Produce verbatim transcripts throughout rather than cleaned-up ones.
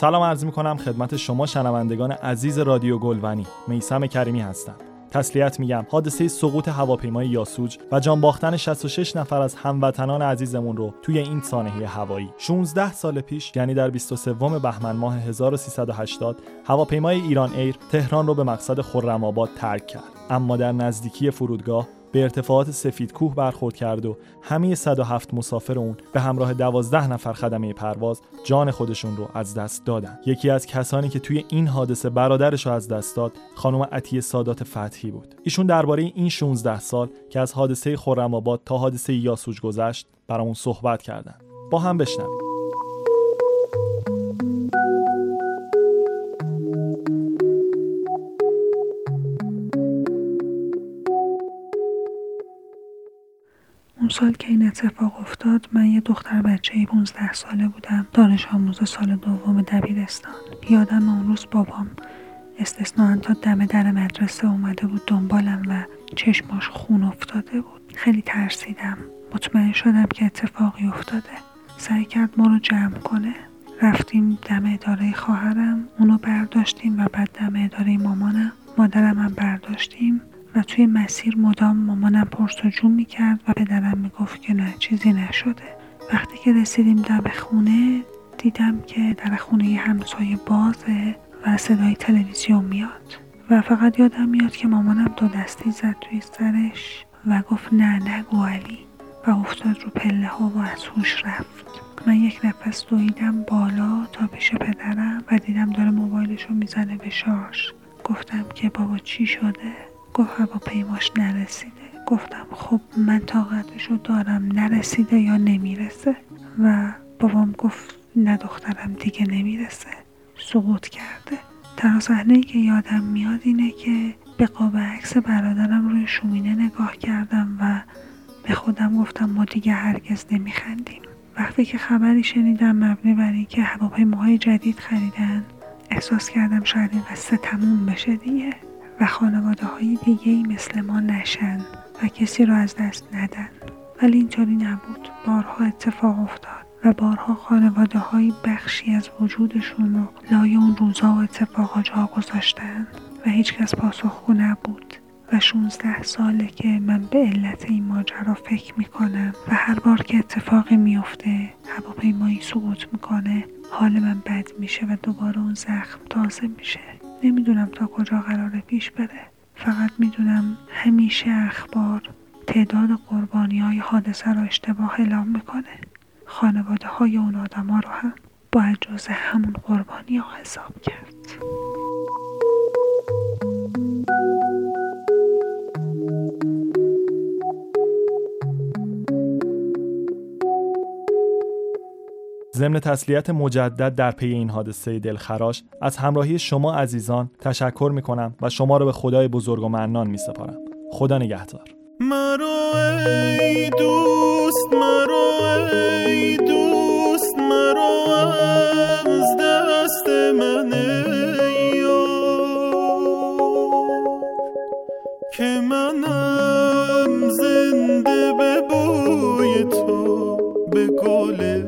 سلام عرض می‌کنم خدمت شما شنوندگان عزیز رادیو گلبنی. میثم کریمی هستم. تسلیت میگم حادثه سقوط هواپیمای یاسوج و جان باختن شصت و شش نفر از هموطنان عزیزمون رو توی این سانحه هوایی شانزده سال پیش، یعنی در بیست و سوم بهمن ماه هزار و سیصد و هشتاد، هواپیمای ایران ایر تهران رو به مقصد خرم‌آباد ترک کرد. اما در نزدیکی فرودگاه به ارتفاعات سفید کوه برخورد کرد و همه صد و هفت مسافر اون به همراه دوازده نفر خدمه پرواز جان خودشون رو از دست دادن. یکی از کسانی که توی این حادثه برادرش رو از دست داد خانم عطیه سادات فتحی بود. ایشون درباره این شانزده سال که از حادثه خرم‌آباد تا حادثه یاسوج گذشت برامون صحبت کردن. با هم بشنویم. اون سال که این اتفاق افتاد من یه دختر بچه پانزده ساله بودم، دانش آموز سال دوم دبیرستان. یادم اون روز بابام استثناً تا دم در مدرسه اومده بود دنبالم و چشماش خون افتاده بود. خیلی ترسیدم، مطمئن شدم که اتفاقی افتاده. سعی کرد ما رو جمع کنه. رفتیم دم اداره خواهرم، اونو برداشتیم و بعد دم اداره مامانم، مادرم هم برداشتیم و توی مسیر مدام مامانم پرس‌وجو میکرد و پدرم میگفت که نه چیزی نشده. وقتی که رسیدیم دم خونه دیدم که در خونه ی همسایه بازه و صدای تلویزیون میاد و فقط یادم میاد که مامانم دو دستی زد توی سرش و گفت نه نگو علی و افتاد رو پله ها و از هوش رفت. من یک نفس دویدم بالا تا پیش پدرم و دیدم داره موبایلشو میزنه به شارژ. گفتم که بابا چی شده؟ گفت هواپیماش نرسیده. گفتم خب من طاقتشو دارم، نرسیده یا نمیرسه؟ و بابام گفت نه دخترم دیگه نمیرسه، سقوط کرده. تنها صحنه‌ای که یادم میاد اینه که به قاب عکس برادرم روی شومینه نگاه کردم و به خودم گفتم ما دیگه هرگز نمیخندیم. وقتی که خبری شنیدم مبنی بر اینکه هواپیماهای جدید خریدن، احساس کردم شاید این قصه تموم بشه دیگه و خانواده های دیگه ای مثل ما نشن و کسی رو از دست ندن. ولی اینطوری نبود. بارها اتفاق افتاد و بارها خانواده های بخشی از وجودشون رو لای اون روزا و اتفاقا جا گذاشتن و هیچ کس پاسخگو نبود. و شانزده ساله که من به علت این ماجرا فکر میکنم و هر بار که اتفاقی میفته، هواپیمایی سقوط میکنه، حال من بد میشه و دوباره اون زخم تازه میشه. نمیدونم تا کجا قراره پیش بره. فقط میدونم همیشه اخبار تعداد قربانی های حادثه رو اشتباه اعلام میکنه. خانواده های اون آدم ها رو هم باید جزء همون قربانی ها حساب کرد. ضمن تسلیت مجدد در پی این حادثه دلخراش از همراهی شما عزیزان تشکر میکنم و شما رو به خدای بزرگ و منان میسپارم. خدا نگهدار. مرو ای دوست، مرو ای دوست، مرو از دست من که منم زنده به بوی تو، به گل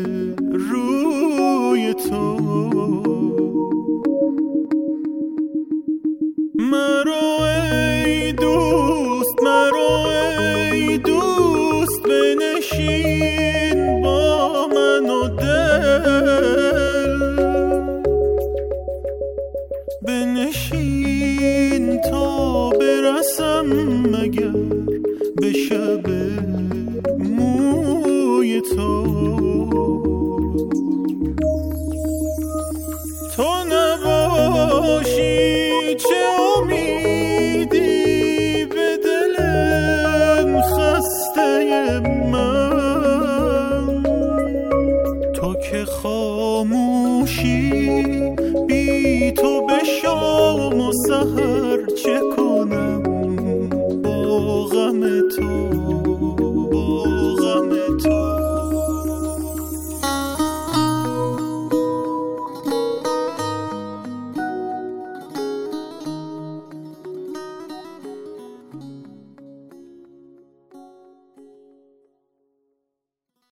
روی تو. مرو ای دوست، مرو ای دوست، بنشین با من و دل، بنشین تا برسم مگر به شب موی تو. تو نباشی چه امیدی به دلم خسته من، تو که خاموشی بی تو به شام و سحر چه کنم.